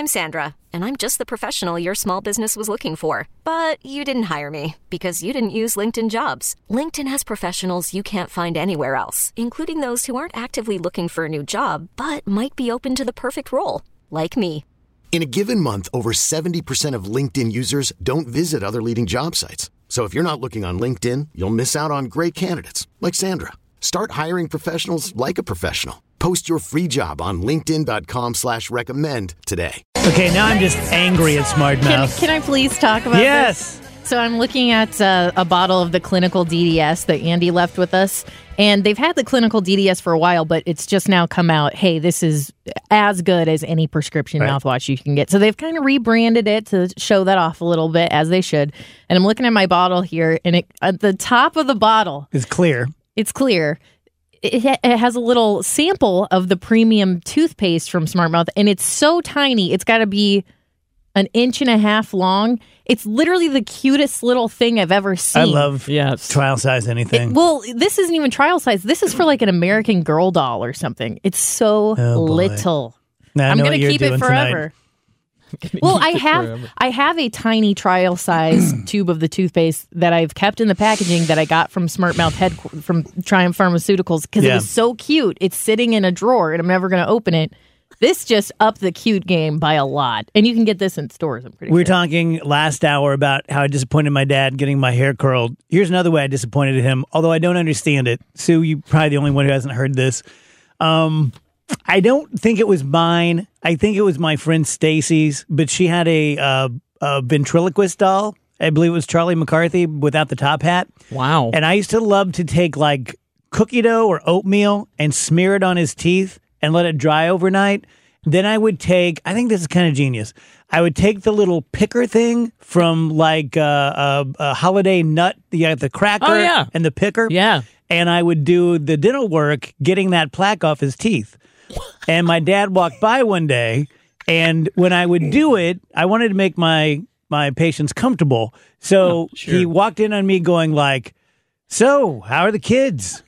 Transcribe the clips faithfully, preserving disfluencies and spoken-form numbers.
I'm Sandra, and I'm just the professional your small business was looking for. But you didn't hire me because you didn't use LinkedIn Jobs. LinkedIn has professionals you can't find anywhere else, including those who aren't actively looking for a new job, but might be open to the perfect role, like me. In a given month, over seventy percent of LinkedIn users don't visit other leading job sites. So if you're not looking on LinkedIn, you'll miss out on great candidates like Sandra. Start hiring professionals like a professional. Post your free job on linkedin.com slash recommend today. Okay, now I'm just angry at Smart Can, Mouth. can I please talk about Yes. this? So I'm looking at uh, a bottle of the clinical D D S that Andy left with us. And they've had the clinical D D S for a while, but it's just now come out, hey, this is as good as any prescription Right. mouthwash you can get. So they've kind of rebranded it to show that off a little bit, as they should. And I'm looking at my bottle here, and it, at the top of the bottle, It's clear. it's clear. It, ha- it has a little sample of the premium toothpaste from Smart Mouth, and it's so tiny. It's got to be an inch and a half long. It's literally the cutest little thing I've ever seen. I love Yes. trial size anything. It- well, this isn't even trial size. This is for like an American Girl doll or something. It's so Oh, boy. little. Now I I'm know going what to you're keep it doing forever. tonight. Well, I it have forever. I have a tiny trial size tube of the toothpaste that I've kept in the packaging that I got from Smart Mouth head from Triumph Pharmaceuticals because Yeah. it was so cute. It's sitting in a drawer and I'm never going to open it. This just upped the cute game by a lot, and you can get this in stores. I'm pretty We were sure. talking last hour about how I disappointed my dad getting my hair curled. Here's another way I disappointed him, although I don't understand it. Sue, you're probably the only one who hasn't heard this. Um, I don't think it was mine. I think it was my friend Stacy's, but she had a, uh, a ventriloquist doll. I believe it was Charlie McCarthy without the top hat. Wow. And I used to love to take like cookie dough or oatmeal and smear it on his teeth and let it dry overnight. Then I would take, I think this is kind of genius. I would take the little picker thing from like uh, a, a holiday nut, you got the cracker Oh, yeah. and the picker. Yeah. And I would do the dental work getting that plaque off his teeth. And my dad walked by one day, and when I would do it, I wanted to make my my patients comfortable. So Oh, sure. he walked in on me going like, so how are the kids?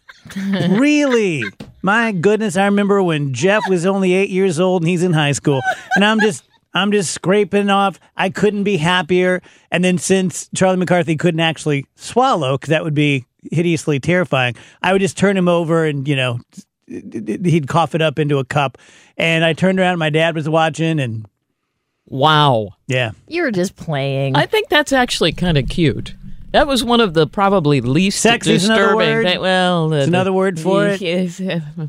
Really? My goodness, I remember when Jeff was only eight years old and he's in high school. And I'm just I'm just scraping off. I couldn't be happier. And then since Charlie McCarthy couldn't actually swallow, because that would be hideously terrifying, I would just turn him over and, you know, he'd cough it up into a cup. And I turned around, my dad was watching, and Wow. yeah. You were just playing. I think that's actually kind of cute. That was one of the probably least Sexy's another disturbing word. thing. Well, It's the- another word for it. Yes.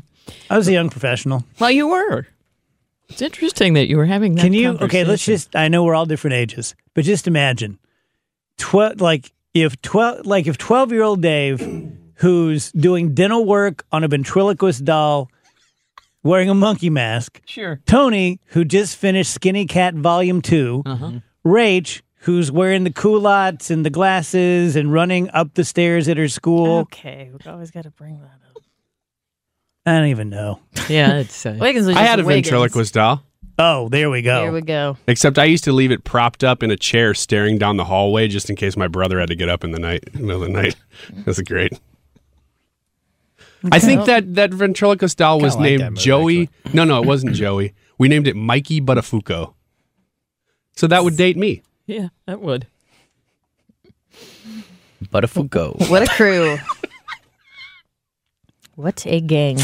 I was a young professional. Well, you were. It's interesting that you were having that Can you, okay, let's conversation. just, I know we're all different ages, but just imagine, twelve, like if twelve, like if twelve-year-old Dave, who's doing dental work on a ventriloquist doll, wearing a monkey mask, Sure. Tony, who just finished Skinny Cat Volume two, Uh-huh. Rach, who's wearing the culottes and the glasses and running up the stairs at her school. Okay, we always got to bring that up. I don't even know. Yeah, it's. Uh, Wiggins was I just had a Wiggins. ventriloquist doll, Oh, there we go. There we go. except I used to leave it propped up in a chair staring down the hallway just in case my brother had to get up in the night, in the middle of the night. That's great. I think that, that ventriloquist doll was Kinda like named that movie, Joey. No, no, it wasn't Joey. We named it Mikey Buttafuoco. So that would date me. yeah, that would. Buttafuoco. What a crew. What a gang.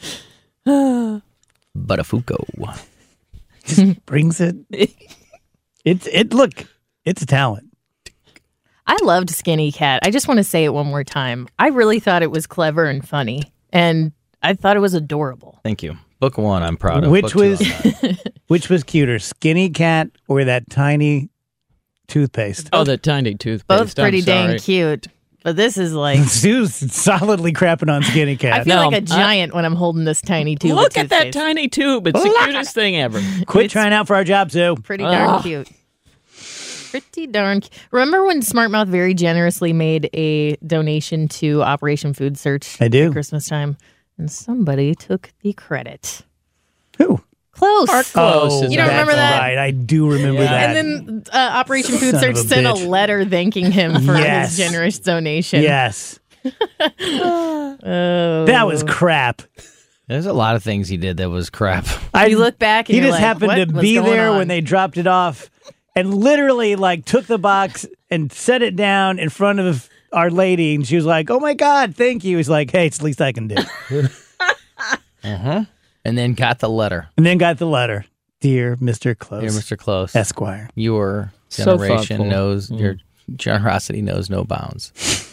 Buttafuoco. Just brings it. It's, it, look, it's a talent. I loved Skinny Cat. I just want to say it one more time. I really thought it was clever and funny, and I thought it was adorable. Thank you. Book one, I'm proud of. Which Book two, was- I'm not. Which was cuter, Skinny Cat or that tiny toothpaste? Oh, the tiny toothpaste. Both I'm pretty dang sorry. cute. But this is like, Sue's solidly crapping on Skinny I Cat. feel No, like a I- giant when I'm holding this tiny tube. Look of at that toothpaste. tiny tube. It's the cutest thing ever. Quit it's- trying out for our job, Sue. Pretty darn Ugh. cute. Pretty darn cute. Remember when Smart Mouth very generously made a donation to Operation Food Search I do. at Christmas time? And somebody took the credit. Who? Close. Our close is You don't our- remember that's that? right. I do remember Yeah. that. And then uh, Operation Food Son Search of a sent a bitch. letter thanking him for Yes. his generous donation. yes. Oh. That was crap. There's a lot of things he did that was crap. I, you look back and he you're just like, happened what to was be going there on? when they dropped it off and literally like took the box and set it down in front of Our Lady. And she was like, oh my God, thank you. He's like, hey, it's the least I can do. Uh-huh. And then got the letter. And then got the letter. Dear Mister Close. Dear Mister Close. Esquire. Your So generation thoughtful. knows, Mm. your generosity knows no bounds.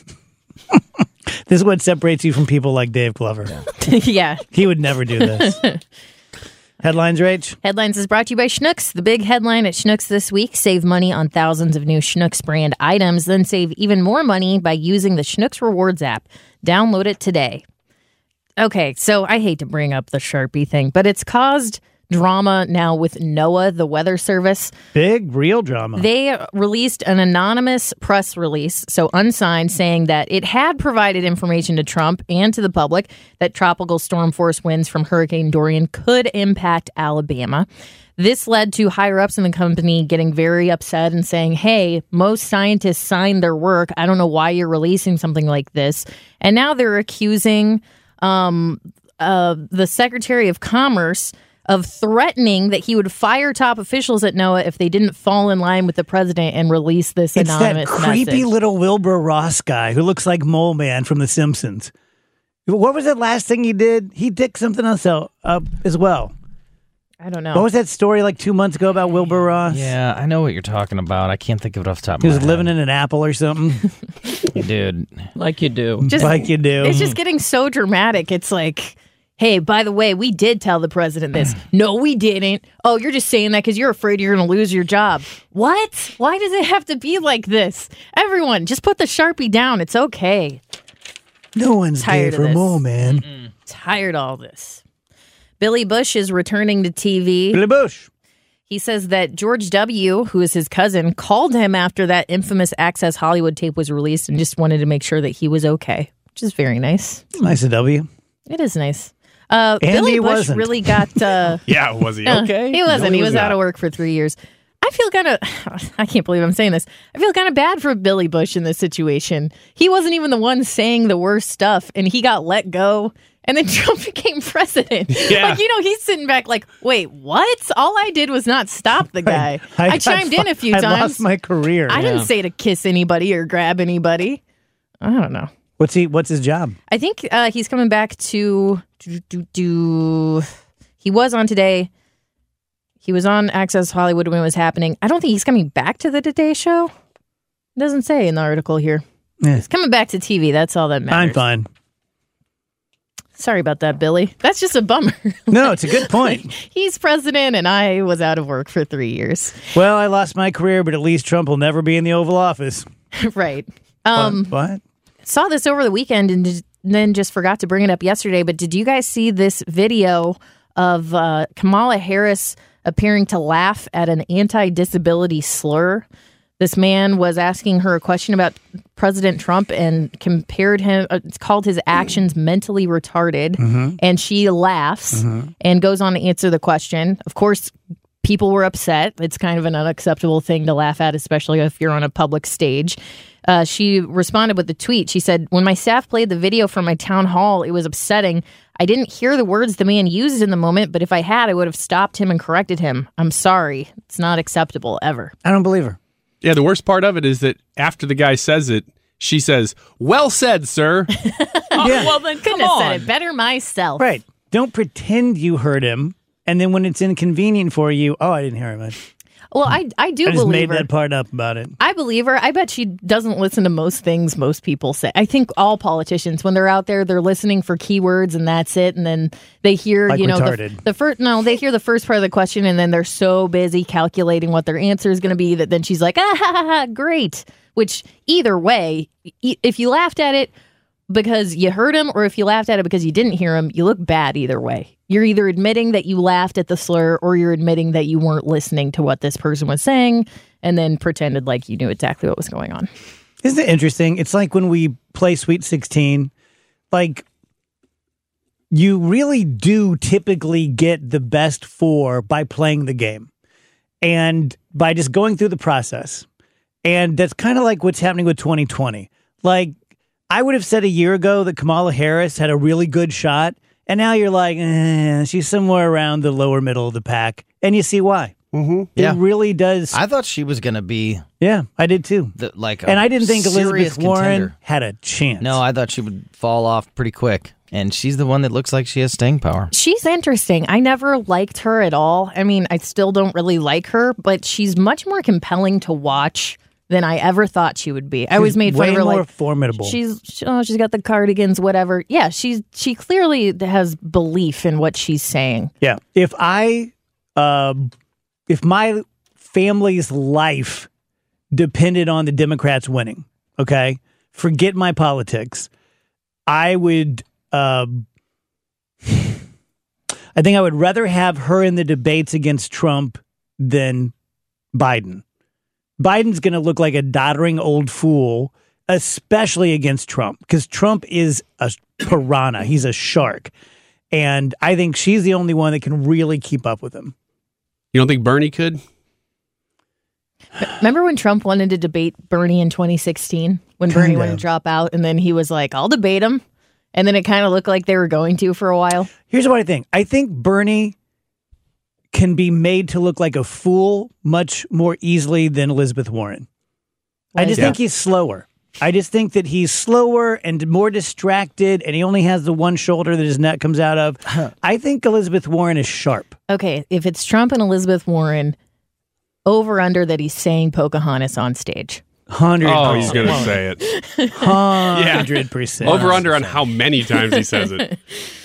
This is what separates you from people like Dave Glover. yeah. He would never do this. Headlines, Rach? Headlines is brought to you by Schnucks. The big headline at Schnucks this week: save money on thousands of new Schnucks brand items, then save even more money by using the Schnucks Rewards app. Download it today. Okay, so I hate to bring up the Sharpie thing, but it's caused drama now with NOAA, the weather service. Big, real drama. They released an anonymous press release, so unsigned, saying that it had provided information to Trump and to the public that tropical storm force winds from Hurricane Dorian could impact Alabama. This led to higher ups in the company getting very upset and saying, hey, most scientists signed their work. I don't know why you're releasing something like this. And now they're accusing um, uh, the Secretary of Commerce of threatening that he would fire top officials at NOAA if they didn't fall in line with the president and release this it's that anonymous creepy message. little Wilbur Ross guy who looks like Mole Man from The Simpsons. What was that last thing he did? He did something else up as well. I don't know. What was that story like two months ago about Wilbur Ross? Yeah, I know what you're talking about. I can't think of it off the top of He my was head. living in an apple or something, Dude. Like you do. Just- like you do. It's just getting so dramatic. It's like, hey, by the way, we did tell the president this. No, we didn't. Oh, you're just saying that because you're afraid you're going to lose your job. What? Why does it have to be like this? Everyone, just put the Sharpie down. It's okay. No one's Tired gay of for this. Mole Man. Tired of all this. Billy Bush is returning to T V. Billy Bush. He says that George W., who is his cousin, called him after that infamous Access Hollywood tape was released and just wanted to make sure that he was okay, which is very nice. Nice of W. It is nice. Uh, And Billy he Bush wasn't. really got... Uh, Yeah, was he uh, okay? He wasn't. No, he was, not. out of work for three years. I feel kind of... I can't believe I'm saying this. I feel kind of bad for Billy Bush in this situation. He wasn't even the one saying the worst stuff, and he got let go. And then Trump became president. Yeah. Like, you know, he's sitting back like, wait, what? All I did was not stop the guy. I, got chimed in a few I times. lost my career. I didn't say to kiss anybody or grab anybody. I don't know. What's he? What's his job? I think uh, he's coming back to do, do, do. He was on Today. He was on Access Hollywood when it was happening. I don't think he's coming back to the Today Show. It doesn't say in the article here. Yeah. He's coming back to T V. That's all that matters. I'm fine. Sorry about that, Billy. That's just a bummer. No, it's a good point. He's president, and I was out of work for three years. Well, I lost my career, but at least Trump will never be in the Oval Office. Right. Um, what? what? Saw this over the weekend and did, then just forgot to bring it up yesterday. But did you guys see this video of uh, Kamala Harris appearing to laugh at an anti-disability slur? This man was asking her a question about President Trump and compared him, uh, it's called his actions mentally retarded. Mm-hmm. And she laughs Mm-hmm. and goes on to answer the question. Of course, people were upset. It's kind of an unacceptable thing to laugh at, especially if you're on a public stage. Uh, she responded with the tweet. She said, when my staff played the video from my town hall, it was upsetting. I didn't hear the words the man used in the moment, but if I had, I would have stopped him and corrected him. I'm sorry. It's not acceptable ever. I don't believe her. Yeah, the worst part of it is that after the guy says it, she says, well said, sir. Oh, Yeah. well, then come Couldn't have on. said it better myself. Right. Don't pretend you heard him, and then when it's inconvenient for you, oh, I didn't hear him. Well, I, I do I just believe made her. that part up about it. I believe her. I bet she doesn't listen to most things most people say. I think all politicians, when they're out there, they're listening for keywords and that's it. And then they hear, Like you know, the, retarded. the first, no, they hear the first part of the question and then they're so busy calculating what their answer is going to be that then she's like, ah, ha, ha, ha, great. Which either way, e- if you laughed at it because you heard him or if you laughed at it because you didn't hear him, you look bad either way. You're either admitting that you laughed at the slur or you're admitting that you weren't listening to what this person was saying and then pretended like you knew exactly what was going on. Isn't it interesting? It's like when we play Sweet sixteen, like you really do typically get the best four by playing the game and by just going through the process. And that's kind of like what's happening with twenty twenty. Like I would have said a year ago that Kamala Harris had a really good shot And now you're like, eh, she's somewhere around the lower middle of the pack. And you see why. Mm-hmm. It Yeah. really does. I thought she was going to be yeah, I did too. the, like a And I didn't think serious Elizabeth Warren contender. had a chance. No, I thought she would fall off pretty quick. And she's the one that looks like she has staying power. She's interesting. I never liked her at all. I mean, I still don't really like her, but she's much more compelling to watch than I ever thought she would be. I always made fun way of her more like formidable. She's she- oh, she's got the cardigans, whatever. Yeah, she's she clearly has belief in what she's saying. Yeah. If I, uh, if my family's life depended on the Democrats winning, okay, forget my politics, I would, uh, I think I would rather have her in the debates against Trump than Biden. Biden's going to look like a doddering old fool, especially against Trump, because Trump is a piranha. He's a shark. And I think she's the only one that can really keep up with him. You don't think Bernie could? Remember when Trump wanted to debate Bernie in twenty sixteen? When Bernie Kinda. wanted to drop out, and then he was like, I'll debate him. And then it kind of looked like they were going to for a while. Here's what I think. I think Bernie can be made to look like a fool much more easily than Elizabeth Warren. I just Yeah. think he's slower. I just think that he's slower and more distracted, and he only has the one shoulder that his neck comes out of. I think Elizabeth Warren is sharp. Okay, if it's Trump and Elizabeth Warren, over under that he's saying Pocahontas on stage. Hundred. Oh, he's going to say it. Hundred percent. Over under on how many times he says it.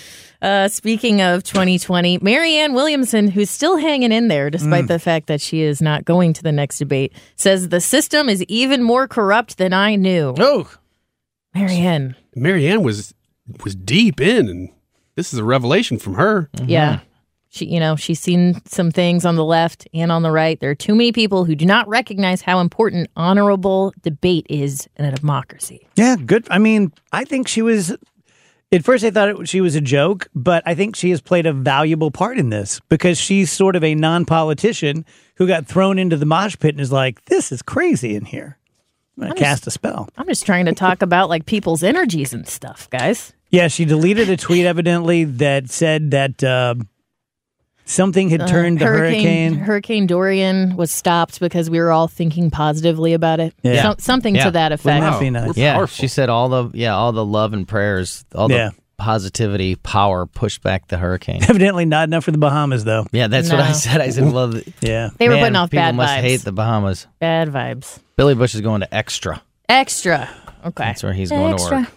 Uh, speaking of twenty twenty, Marianne Williamson, who's still hanging in there despite the fact that she is not going to the next debate, says the system is even more corrupt than I knew. Oh, Marianne. Marianne was was deep in, and this is a revelation from her. Yeah. She, you know, she's seen some things on the left and on the right. There are too many people who do not recognize how important honorable debate is in a democracy. Yeah, good. I mean, I think she was. At first, I thought it, she was a joke, but I think she has played a valuable part in this because she's sort of a non-politician who got thrown into the mosh pit and is like, "This is crazy in here." I'm gonna I'm cast just- a spell. I'm just trying to talk about like people's energies and stuff, guys. Yeah, she deleted a tweet evidently that said that uh, something had turned the hurricane. Hurricane Dorian was stopped because we were all thinking positively about it. Yeah. Some- something Yeah. to that effect. Wouldn't that be nice? We're yeah. powerful. She said all the yeah all the love and prayers, all the Yeah. positivity, power pushed back the hurricane. Evidently not enough for the Bahamas, though. Yeah, that's what I No. said. I said, well, the- Yeah. They were man, putting off people bad must vibes. hate the Bahamas. Bad vibes. Billy Bush is going to extra. Extra. Okay. That's where he's going to work.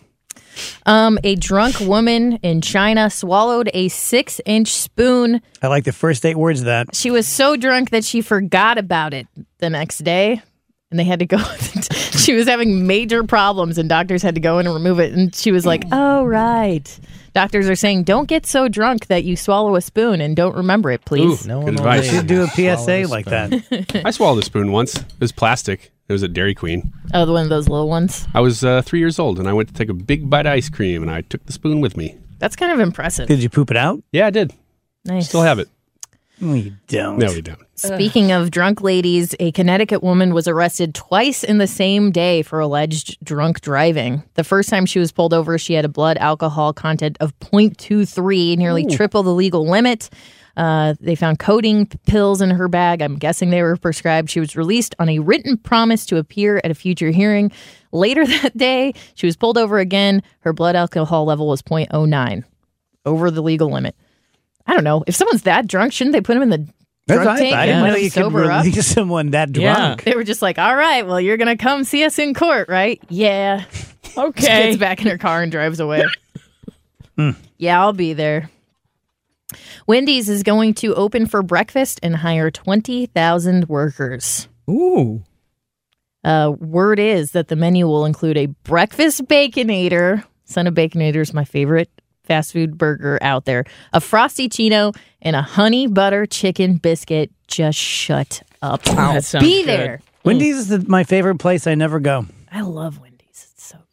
Um, a drunk woman in China swallowed a six-inch spoon. I like the first eight words of that. She was so drunk that she forgot about it the next day, and they had to go. She was having major problems, and doctors had to go in and remove it. And she was like, "Oh, right." Doctors are saying, "Don't get so drunk that you swallow a spoon and don't remember it, please." Ooh. No Good one will advice. leave. Should do a P S A Swallow the like spoon. that. I swallowed a spoon once. It was plastic. It was at Dairy Queen. Oh, the one of those little ones. I was uh, three years old, and I went to take a big bite of ice cream, and I took the spoon with me. That's kind of impressive. Did you poop it out? Yeah, I did. Nice. Still have it. No, you don't. No, we don't. Speaking of drunk ladies, a Connecticut woman was arrested twice in the same day for alleged drunk driving. The first time she was pulled over, she had a blood alcohol content of point two three, nearly triple the legal limit. Uh, they found codeine pills in her bag. I'm guessing they were prescribed. She was released on a written promise to appear at a future hearing. Later that day, she was pulled over again. Her blood alcohol level was point oh nine, over the legal limit. I don't know. If someone's that drunk, shouldn't they put him in the That's drunk right. tank I didn't and know let him you could sober up? release someone that Yeah. drunk. They were just like, all right, well, you're going to come see us in court, right? Yeah. She Okay. gets back in her car and drives away. Yeah, I'll be there. Wendy's is going to open for breakfast and hire twenty thousand workers. Ooh. Uh, word is that the menu will include a breakfast Baconator. Son of Baconator is my favorite fast food burger out there. A Frosty Chino and a honey butter chicken biscuit. Just shut up. I'll That sounds be good. there. Wendy's is the, my favorite place. I never go. I love Wendy's. It's so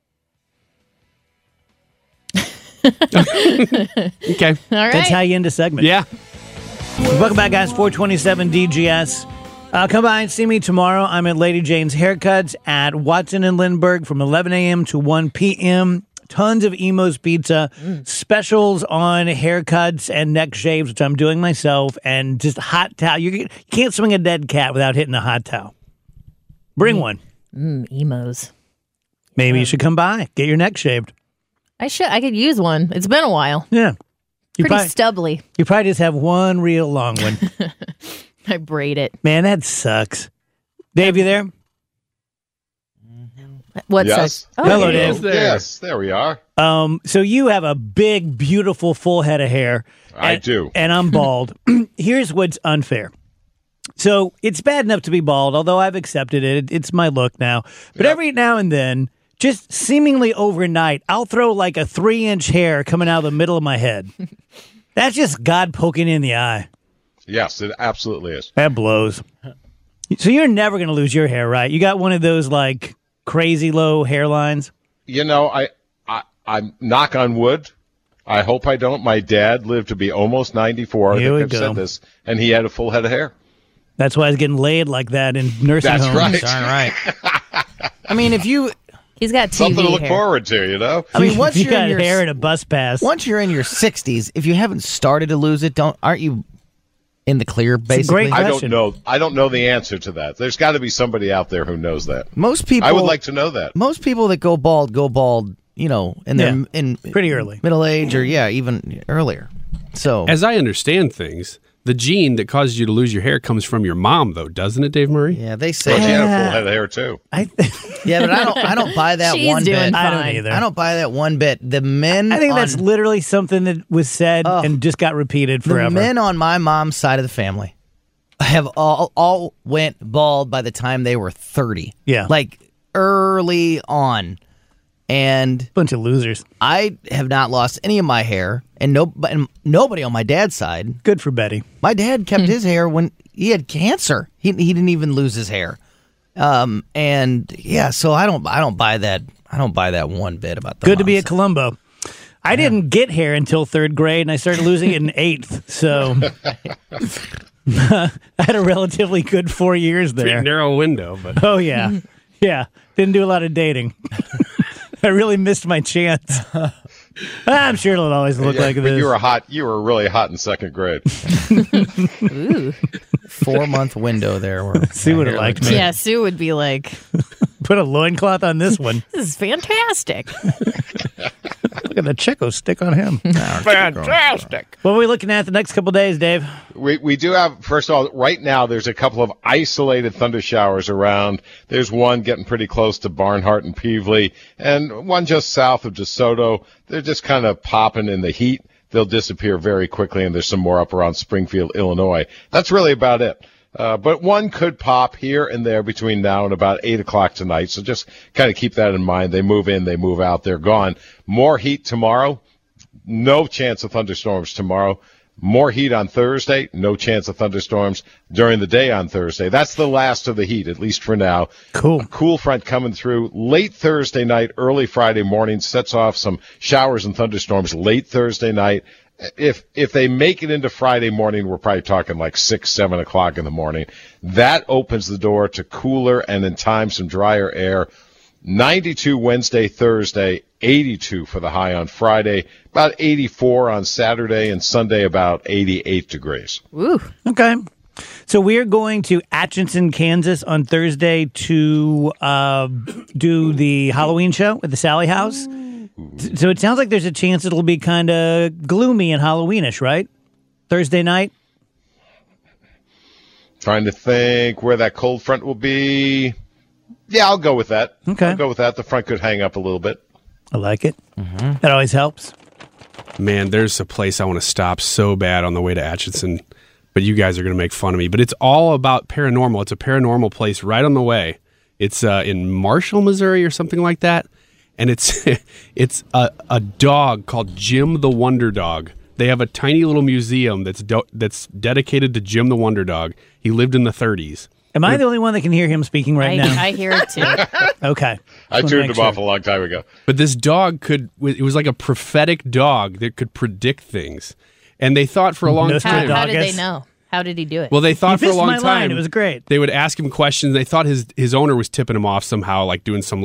good. Okay. All right. That's how you end a segment. Yeah. Welcome back, guys. four twenty-seven D G S. Uh, come by and see me tomorrow. I'm at Lady Jane's Haircuts at Watson and Lindbergh from eleven a.m. to one p.m. tons of Emo's Pizza, specials on haircuts and neck shaves, which I'm doing myself, and just hot towel. You, you can't swing a dead cat without hitting a hot towel. Bring one. Mm, emos. Maybe you should come by, get your neck shaved. I should. I could use one. It's been a while. Yeah. You Pretty probably, stubbly. you probably just have one real long one. I braid it. Man, that sucks. Dave, you there? What's Yes. that? Hello, Okay. Dave. There. Yes, there we are. Um, so you have a big, beautiful, full head of hair. I and- do. And I'm bald. Here's what's unfair. So it's bad enough to be bald, although I've accepted it. It's my look now. But Yep. every now and then, just seemingly overnight, I'll throw like a three-inch hair coming out of the middle of my head. That's just God poking in the eye. Yes, it absolutely is. That blows. So you're never going to lose your hair, right? You got one of those like crazy low hairlines? You know, I, I, I'm knock on wood. I hope I don't. My dad lived to be almost ninety-four. I Here think we I've go. said this, and he had a full head of hair. That's why I was getting laid like that in nursing That's homes. right. Darn right. I mean, if you, He's got T V Something to look hair. forward to, you know. I mean, once you you're got in your hair and a bus pass. once you're in your sixties, if you haven't started to lose it, don't aren't you in the clear? a Basically, great I question. don't know. I don't know the answer to that. There's got to be somebody out there who knows that. most people. I would like to know that. Most people that go bald go bald, you know, in their Yeah, in pretty early. middle age, or yeah, even earlier. So As I understand things, the gene that causes you to lose your hair comes from your mom, though, doesn't it, Dave Murray? yeah, they Well, say she had a Yeah. full head of hair too. I, yeah, but I don't. I don't buy that She's one doing bit. I don't fine. either. I don't buy that one bit. The men. I think on, that's literally something that was said Oh. and just got repeated the forever. men on my mom's side of the family have all all went bald by the time they were thirty. Yeah. like early on, and Bunch of losers. I have not lost any of my hair, and no, and nobody on my dad's side. Good for Betty. My dad kept his hair when he had cancer. He he didn't even lose his hair. Um and yeah, so I don't I don't buy that I don't buy that one bit about the Good to be mom at Columbo. I didn't get hair until third grade, and I started losing it in eighth. So I had a relatively good four years Pretty there. narrow window, but Oh, yeah. Yeah. Didn't do a lot of dating. I really missed my chance. I'm sure it'll always look Yeah, like but this. you were hot. You were really hot in second grade. four month window there. Where Sue would have my hair liked looks- me. Yeah, Sue would be like, Put a loincloth on this one. this is fantastic. Look at the Checo stick on him. fantastic. What are we looking at the next couple days, Dave? We we do have, first of all, right now there's a couple of isolated thunder showers around. There's one getting pretty close to Barnhart and Peevely, and one just south of DeSoto. They're just kind of popping in the heat. They'll disappear very quickly, and there's some more up around Springfield, Illinois. That's really about it. Uh, but one could pop here and there between now and about eight o'clock tonight. So just kind of keep that in mind. They move in, they move out, they're gone. More heat tomorrow. No chance of thunderstorms tomorrow. More heat on Thursday. No chance of thunderstorms during the day on Thursday. That's the last of the heat, at least for now. Cool. A cool front coming through late Thursday night, early Friday morning. Sets off some showers and thunderstorms late Thursday night. If if they make it into Friday morning, we're probably talking like six, seven o'clock in the morning. That opens the door to cooler and in time some drier air. ninety-two Wednesday, Thursday, eighty-two for the high on Friday, about eighty-four on Saturday, and Sunday about eighty-eight degrees. Ooh. Okay. So we're going to Atchison, Kansas on Thursday to uh, do the Halloween show at the Sally House. So it sounds like there's a chance it'll be kind of gloomy and Halloweenish, right? Thursday night? Trying to think where that cold front will be. Yeah, I'll go with that. Okay. I'll go with that. The front could hang up a little bit. I like it. Mm-hmm. That always helps. Man, there's a place I want to stop so bad on the way to Atchison, but you guys are going to make fun of me. But it's all about paranormal. It's a paranormal place right on the way. It's uh, in Marshall, Missouri or something like that. And it's it's a, a dog called Jim the Wonder Dog. They have a tiny little museum that's do- that's dedicated to Jim the Wonder Dog. He lived in the thirties. Am I the only one that can hear him speaking right I, now? I hear it too. Okay. I Just wanna turned make him off a sure. long time ago. But this dog could, it was like a prophetic dog that could predict things. And they thought for a long Nostra How, time. how did they Doggess. know? How did he do it? Well, they thought You for a missed long my time. line. It was great. They would ask him questions. They thought his, his owner was tipping him off somehow, like doing some little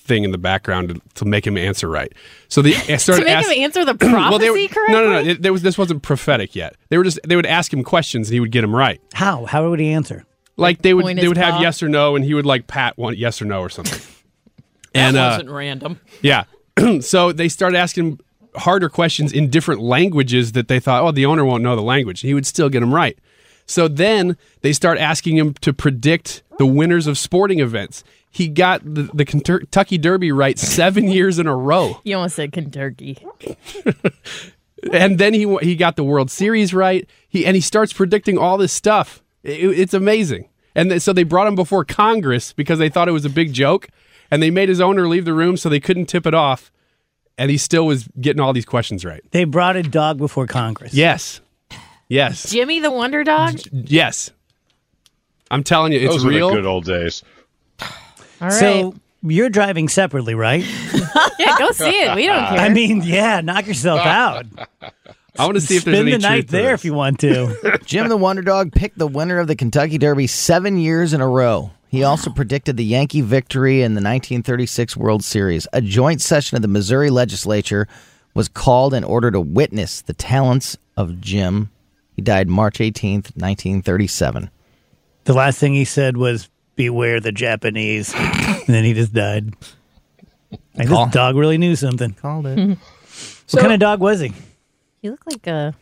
thing in the background to, to make him answer right. So they started to make ask- him answer the prophecy well, they were, correctly? No, no, no. It, there was, this wasn't prophetic yet. They were just they would ask him questions and he would get them right. How? How would he answer? Like they would point they his would have paw? yes or no, and he would like pat one yes or no or something. and that uh, wasn't random. yeah, so they started asking him harder questions in different languages that they thought, oh, the owner won't know the language. He would still get them right. So then they start asking him to predict the winners of sporting events. He got the, the Kentucky Derby right seven years in a row. You almost said Kentucky. And then he he got the World Series right. He and he starts predicting all this stuff. It, it's amazing. And th- so they brought him before Congress because they thought it was a big joke, and they made his owner leave the room so they couldn't tip it off. And he still was getting all these questions right. They brought a dog before Congress. Yes, yes, Jimmy the Wonder Dog? yes. I'm telling you, it's Those real. were the good old days. All right. So you're driving separately, right? yeah, go see it. We don't care. I mean, yeah, knock yourself out. I want to see if there's Spend any the night truth to there this. if you want to. Jim the Wonder Dog picked the winner of the Kentucky Derby seven years in a row. He also predicted the Yankee victory in the nineteen thirty-six World Series. A joint session of the Missouri legislature was called in order to witness the talents of Jim. He died March eighteenth, nineteen thirty-seven. The last thing he said was, beware the Japanese. And then he just died. Like, Call- this dog really knew something. Called it. What kind of dog was he? You look like a.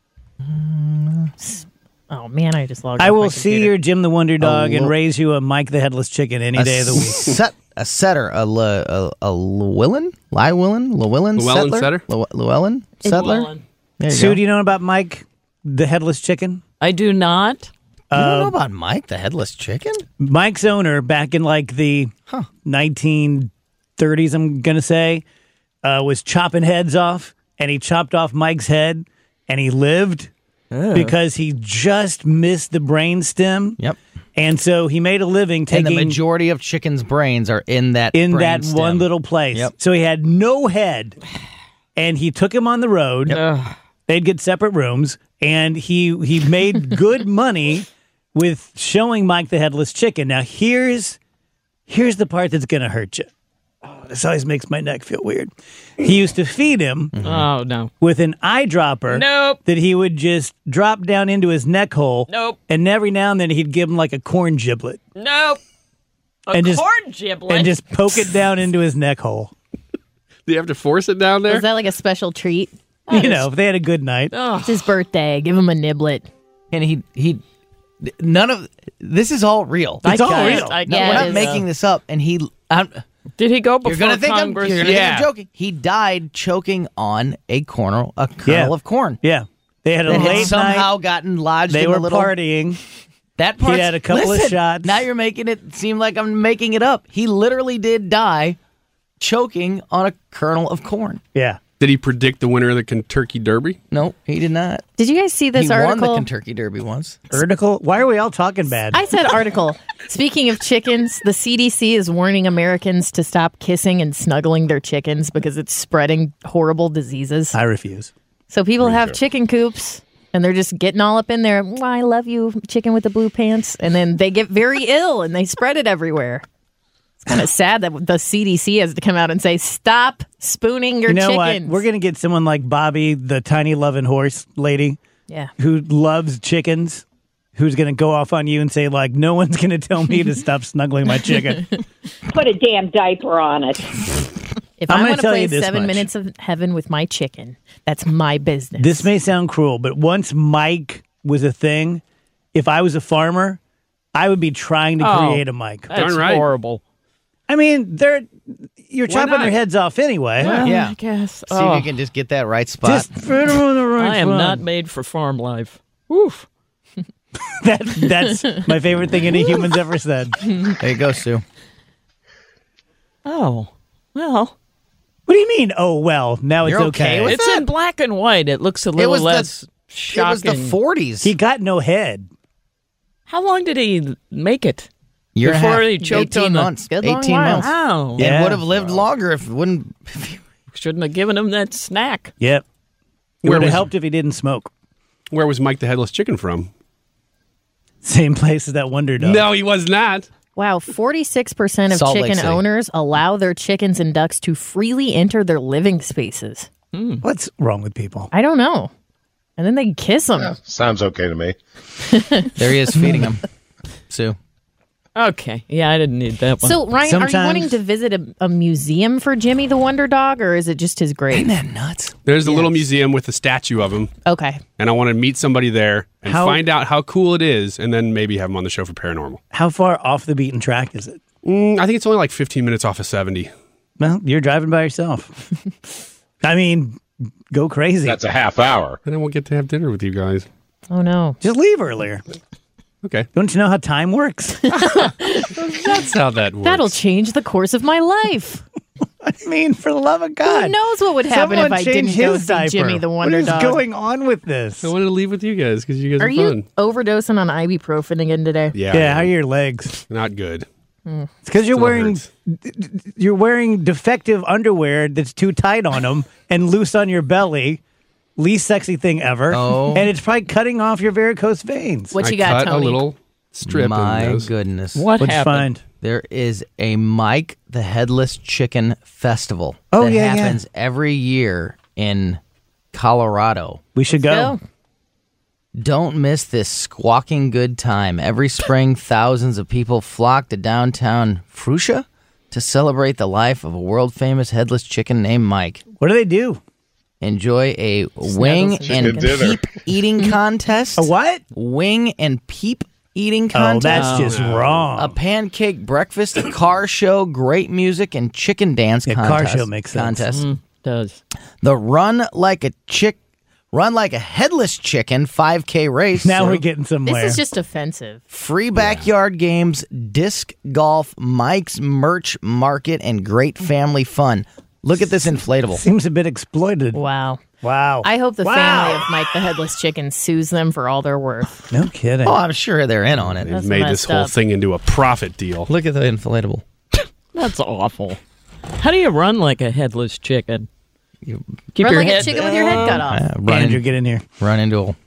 Oh man, I just logged. I off will my see computer. your Jim the Wonder Dog and lo- raise you a Mike the Headless Chicken any A day of the week. Set, a setter, a, Le, a, a Llewellyn? Llewellyn? Llewellyn Llewellyn settler? setter? Llew- Llewellyn settler? Llewellyn. There you Sue, go. do you know about Mike the Headless Chicken? I do not. You don't Uh, know about Mike, the headless chicken? Mike's owner, back in like the nineteen thirties, I'm going to say, uh, was chopping heads off, and he chopped off Mike's head, and he lived because he just missed the brain stem. Yep. And so he made a living And taking the majority of chickens' brains are in that in brain that stem. one little place. Yep. So he had no head, and he took him on the road. They'd get separate rooms, and he he made good money with showing Mike the Headless Chicken. Now here's here's the part that's gonna hurt you. Oh, this always makes my neck feel weird. He used to feed him Oh, no. with an eyedropper Nope. that he would just drop down into his neck hole. Nope. And every now and then he'd give him like a corn giblet Nope. A And just- corn giblet. and just poke it down into his neck hole. Do you have to force it down there? Was that like a special treat? You know, if they had a good night. It's his birthday. Give him a niblet. And he he none of this is all real. It's all guess- real. I No, Yeah, we're it not is. making this up. And he, I'm, Did he go before you're gonna think I'm, Congress? you're gonna think I'm Yeah. joking. He died choking on a kernel, a kernel Yeah. of corn. Yeah. They had a That had late somehow night. gotten lodged They in were the little partying. that part. had a couple of shots. Now you're making it seem like I'm making it up. He literally did die choking on a kernel of corn. Yeah. Did he predict the winner of the Kentucky Derby? No, he did not. Did you guys see this he won the article? Kentucky Derby once. Article? Why are we all talking bad? I said article. Speaking of chickens, the C D C is warning Americans to stop kissing and snuggling their chickens because it's spreading horrible diseases. I refuse. So people have chicken coops and they're just getting all up in there. "Mwah, I love you, chicken with the blue pants. And then they get very ill and they spread it everywhere. It's kind of sad that the C D C has to come out and say, stop spooning your You know chickens. what? We're going to get someone like Bobby, the tiny loving horse lady, yeah. who loves chickens, who's going to go off on you and say, like, no one's going to tell me to stop snuggling my chicken. Put a damn diaper on it. If I'm I gonna want to tell play you this seven much. minutes of heaven with my chicken, that's my business. This may sound cruel, but once Mike was a thing, if I was a farmer, I would be trying to Oh. create a Mike. That's Darn right. horrible. I mean, they're you're chopping not? their heads off anyway. Yeah. I guess. See Oh, if you can just get that right spot. Just put them on the right I am spot. not made for farm life. Oof. That, that's my favorite thing any human's ever said. There you go, Sue. Oh, well. What do you mean? Oh well, now You're it's okay with It's that? in black and white. It looks a little was the- less It shocking. was the forties. He got no head. How long did he make it? Year and a before half, he choked eighteen on the- months. Good long eighteen while. months. Wow. Yeah. And would have lived longer if it wouldn't. Shouldn't have given him that snack. Yep. It Where would have was- helped if he didn't smoke. Where was Mike the Headless Chicken from? Same place as that Wonder Dog. No, he was not. Wow, forty-six percent of Salt Lake chicken City. owners allow their chickens and ducks to freely enter their living spaces. What's wrong with people? I don't know. And then they kiss them. Sounds okay to me. There he is feeding him. Sue. Okay. Yeah, I didn't need that one. So, Ryan, are you Sometimes- wanting to visit a, a museum for Jimmy the Wonder Dog, or is it just his grave? Isn't that nuts? There's a little museum with a statue of him, Okay. and I want to meet somebody there and How- find out how cool it is, and then maybe have him on the show for paranormal. How far off the beaten track is it? Mm, I think it's only like fifteen minutes off of seventy. Well, you're driving by yourself. I mean, go crazy. That's a half hour. Then I won't get to have dinner with you guys. Oh, no. Just leave earlier. Okay. Don't you know how time works? That's how that works. That'll change the course of my life. I mean, for the love of God. Who knows what would happen Someone if I change didn't go his see diaper. Jimmy the Wonder What is Dog? going on with this? I wanted to leave with you guys because you guys are, Are you fun. overdosing on ibuprofen again today? Yeah. Yeah, how are your legs? Not good. It's because you're Still wearing hurts. you're wearing defective underwear that's too tight on them and loose on your belly. Least sexy thing ever. Oh. And it's probably cutting off your varicose veins. What I you got, cut Tony? a little strip My in those. goodness. what What'd you happened? find? There is a Mike the Headless Chicken Festival Oh, that yeah, yeah. happens every year in Colorado. We should go. Go. Don't miss this squawking good time. Every spring, thousands of people flock to downtown Fruscia to celebrate the life of a world-famous headless chicken named Mike. What do they do? Enjoy a wing chicken and dinner. peep eating contest. A what? Wing and peep eating Oh, contest. that's just wrong. A pancake breakfast, a car show, great music, and chicken dance Yeah, car contest. show makes sense. Contest. Mm, does. The Run Like a Chick, Run Like a Headless Chicken five K race. now So we're getting somewhere. This is just offensive. free backyard games, disc golf, Mike's merch market, and great family fun. Look at this inflatable. Seems a bit exploited. Wow. Wow. I hope the Wow. family of Mike the Headless Chicken sues them for all they're worth. No kidding. Oh, I'm sure they're in on it. They've That's made this messed whole up. thing into a profit deal. Look at the inflatable. That's awful. How do you run like a headless chicken? You Keep Run your like head a chicken with your head cut off. uh, run, Andrew, in- get in here. run into a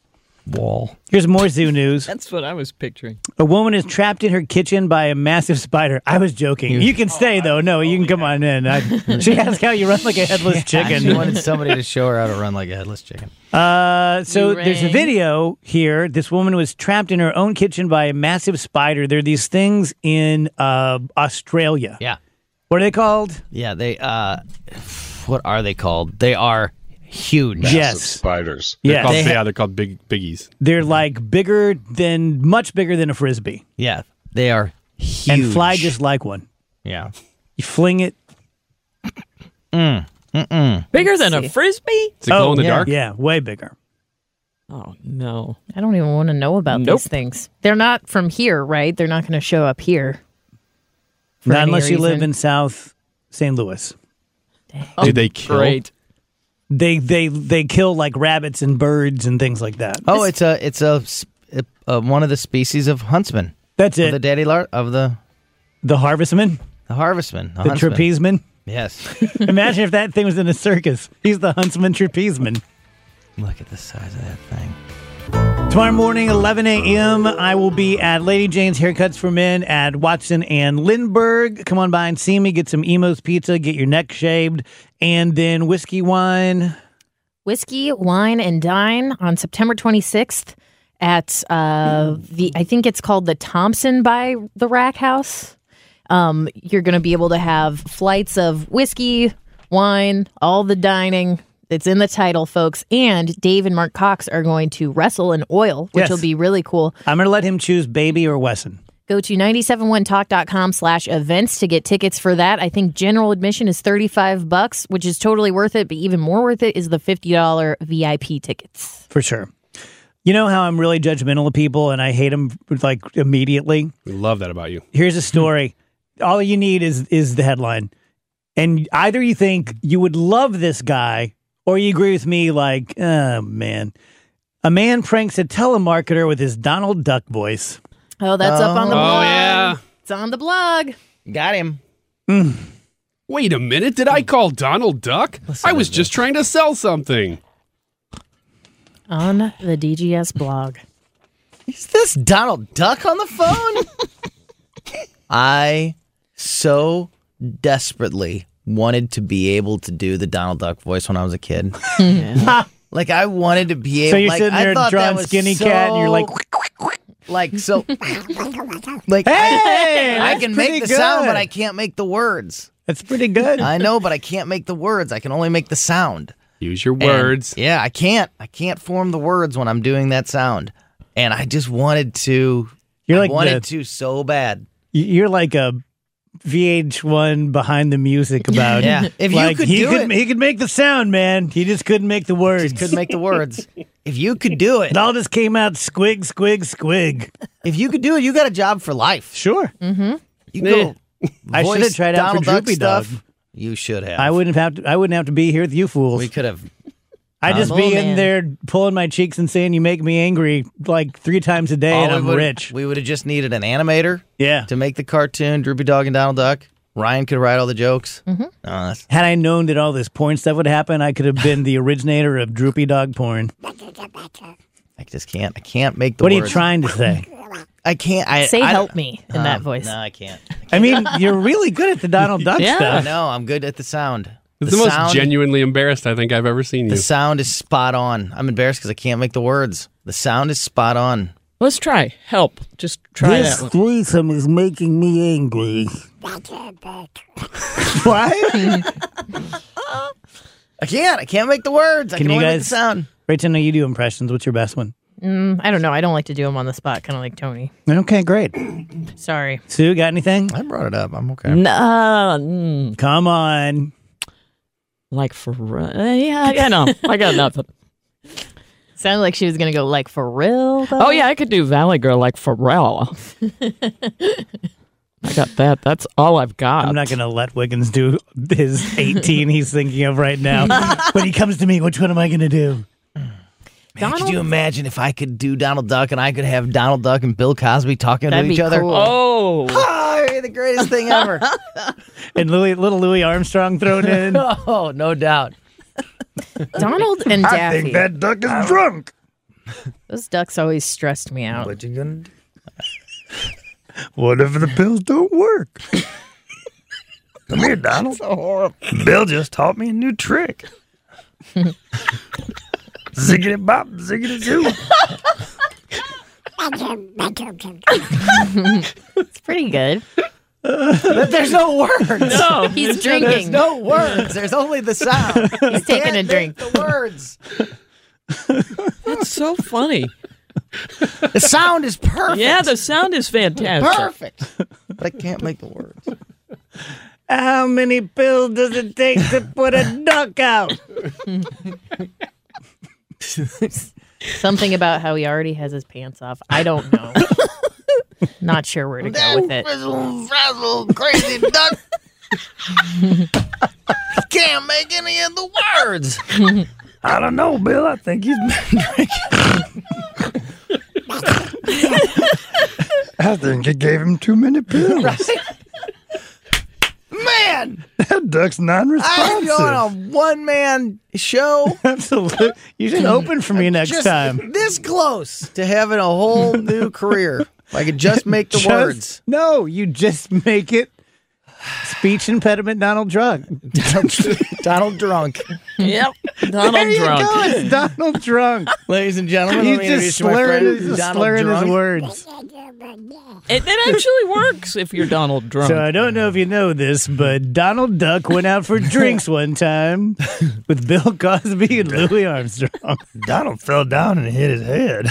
wall. Here's more zoo news. That's what I was picturing. A woman is trapped in her kitchen by a massive spider. I was joking. You can stay, though. No, you can come on in. I, she asked how you run like a headless She chicken. wanted somebody to show her how to run like a headless chicken. Uh, so You there's a rang. video here. This woman was trapped in her own kitchen by a massive spider. There are these things in uh, Australia. Yeah. What are they called? Yeah, they, uh, what are they called? They are huge. Massive Yes. spiders. They're Yeah. called, They- yeah, they're called big biggies. They're like bigger than, much bigger than a Frisbee. Yeah, they are huge. And fly just like one. Yeah. You fling it. Bigger than a frisbee? Does it glow in the yeah. dark? Yeah, way bigger. Oh no. I don't even want to know about Nope. these things. They're not from here, right? They're not going to show up here. for Not any unless you live reason. in South Saint Louis. Did they kill? Great. They they they kill like rabbits and birds and things like that. Oh, it's a, it's a, s- a, a one of the species of huntsman. That's Of it. the daddy lar- of the, The harvestman, the harvestman. The, the huntsman. trapezman. Yes. Imagine if that thing was in a circus. He's the huntsman trapezman. Look at the size of that thing. Tomorrow morning, eleven a.m., I will be at Lady Jane's Haircuts for Men at Watson and Lindbergh. Come on by and see me. Get some Emo's Pizza. Get your neck shaved. And then whiskey wine. Whiskey, Wine, and Dine on September twenty-sixth at uh, the, I think it's called the Thompson by the Rack House. Um, you're going to be able to have flights of whiskey, wine, all the dining. It's in the title, folks. And Dave and Mark Cox are going to wrestle in oil, which Yes. will be really cool. I'm going to let him choose Baby or Wesson. Go to nine seven one talk dot com slash events to get tickets for that. I think general admission is thirty-five bucks, which is totally worth it. But even more worth it is the fifty dollars V I P tickets. For sure. You know how I'm really judgmental of people and I hate them like immediately? We love that about you. Here's a story. All you need is is the headline. And either you think you would love this guy or you agree with me like, oh, man. A man pranks a telemarketer with his Donald Duck voice. Oh, that's up on the Oh, blog. yeah. It's on the blog. Got him. Wait a minute. Did I call Donald Duck? I was just trying to sell something. On the D G S blog. Is this Donald Duck on the phone? I so desperately wanted to be able to do the Donald Duck voice when I was a kid. Like, I wanted to be able. So you're like, sitting I there thought that drawing was skinny so, cat, and you're like, like so, like hey, I that's can pretty make the good. sound, but I can't make the words. That's pretty good. I know, but I can't make the words. I can only make the sound. Use your And, words. yeah, I can't. I can't form the words when I'm doing that sound. And I just wanted to. You're I like wanted the- to so bad. You're like a V H one behind the music about. Yeah. If you like, could he do could, it- he could make the sound, man. He just couldn't make the words. Just couldn't make the words. If you could do it, It all just came out squig, squig, squig. if you could do it, you got a job for life. Sure. You Yeah. go. I should have voice tried out Donald for Duck Droopy stuff. Dog. You should have. I wouldn't have to. I wouldn't have to be here with you fools. We could have. I'd just Oh, be man. in there pulling my cheeks and saying, "You make me angry," like three times a day, All and we I'm would- rich. We would have just needed an animator Yeah. to make the cartoon, Droopy Dog and Donald Duck. Ryan could write all the jokes. Mm-hmm. that's, Had I known that all this porn stuff would happen, I could have been the originator of Droopy Dog porn. I just can't. I can't make the What are you words. trying to say? I can't. I Say I, help me in that Um, voice. No, I can't. I mean, you're really good at the Donald Duck Yeah. I stuff. know. I'm good at the sound. It's the, most sound, genuinely embarrassed I think I've ever seen you. The sound is spot on. I'm embarrassed because I can't make the words. The sound is spot on. Let's try. Help. Just try This that one. threesome is making me angry. What? I can't. I can't make the words. I Can can, you only make guys- the sound. Rachel, I know you do impressions. What's your best one? Mm, I don't know. I don't like to do them on the spot, kind of like Tony. Okay, great. Sorry. Sue, got anything? I brought it up. I'm okay. Nah, mm, Come on. like for real. Uh, yeah, I know. I got nothing. Sounded like she was going to go, like, for real, though? Oh, yeah, I could do Valley Girl like Pharrell. I got that. That's all I've got. I'm not going to let Wiggins do his eighteen he's thinking of right now. When he comes to me, which one am I going to do? Man, could you imagine if I could do Donald Duck and I could have Donald Duck and Bill Cosby talking That'd to be each other? cool. Oh. Oh, you're the greatest thing ever. And Louis, little Louis Armstrong thrown in. Oh, no doubt. Donald and Daffy. duck is drunk. Those ducks always stressed me out. What you gonna do? What if the pills don't work? Come here, Donald. So horrible. Bill just taught me a new trick. Ziggity bop, ziggity zoo. It's pretty good. But there's no words. No. He's There's drinking. no words. There's only the sound. He's taking a Can't drink. make the words. That's so funny. The sound is perfect. Yeah, the sound is fantastic. perfect. But I can't make the words. How many pills does it take to put a duck out? Something about how he already has his pants off. I don't know. Not sure where to go with it. Frizzle, frazzle, crazy duck. Can't make any of the words. I don't know, Bill. I think he's been drinking. I think you gave him too many pills. Man, That duck's I'm non-responsive. going on a one-man show. Absolutely. You should open for me next Just time. this close to having a whole new career. If I could just make the Just- words. No, you just make it speech impediment Donald Drunk. Donald Drunk. Yep. Donald There you Drunk. go. It's Donald Drunk. Ladies and gentlemen, He's let me introduce just you to my slurring, friend, he's just Donald slurring his Drunk. words. It, it actually works if you're Donald Drunk. So I don't know if you know this, but Donald Duck went out for drinks one time with Bill Cosby and Louis Armstrong. Donald fell down and hit his head.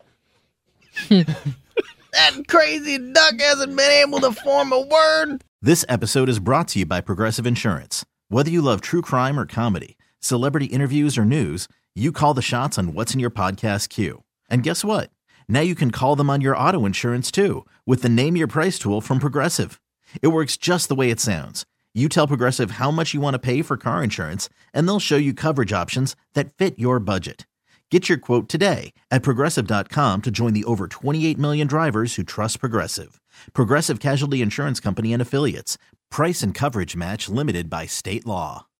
That crazy duck hasn't been able to form a word. This episode is brought to you by Progressive Insurance. Whether you love true crime or comedy, celebrity interviews or news, you call the shots on what's in your podcast queue. And guess what? Now you can call them on your auto insurance too with the Name Your Price tool from Progressive. It works just the way it sounds. You tell Progressive how much you want to pay for car insurance, and they'll show you coverage options that fit your budget. Get your quote today at Progressive dot com to join the over twenty-eight million drivers who trust Progressive. Progressive Casualty Insurance Company and Affiliates. Price and coverage match limited by state law.